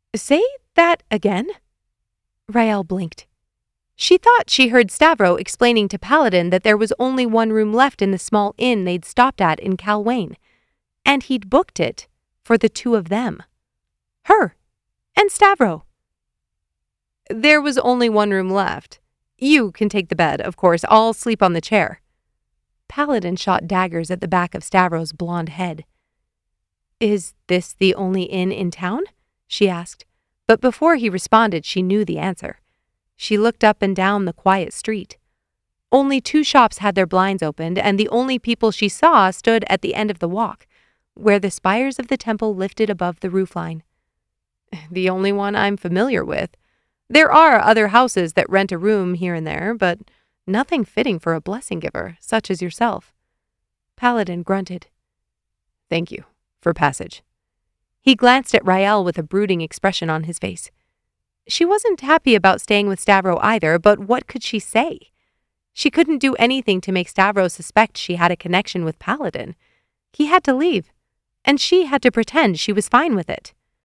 Say that again? Rael blinked. She thought she heard Stavro explaining to Paladin that there was only one room left in the small inn they'd stopped at in Calwain, and he'd booked it for the two of them. Her and Stavro. There was only one room left. You can take the bed, of course. I'll sleep on the chair. Paladin shot daggers at the back of Stavro's blonde head. Is this the only inn in town? She asked, but before he responded, she knew the answer. She looked up and down the quiet street. Only 2 shops had their blinds opened, and the only people she saw stood at the end of the walk, where the spires of the temple lifted above the roofline. The only one I'm familiar with. There are other houses that rent a room here and there, but nothing fitting for a blessing giver, such as yourself. Paladin grunted. Thank you for passage. He glanced at Rael with a brooding expression on his face. She wasn't happy about staying with Stavro either, but what could she say? She couldn't do anything to make Stavro suspect she had a connection with Paladin. He had to leave, and she had to pretend she was fine with it.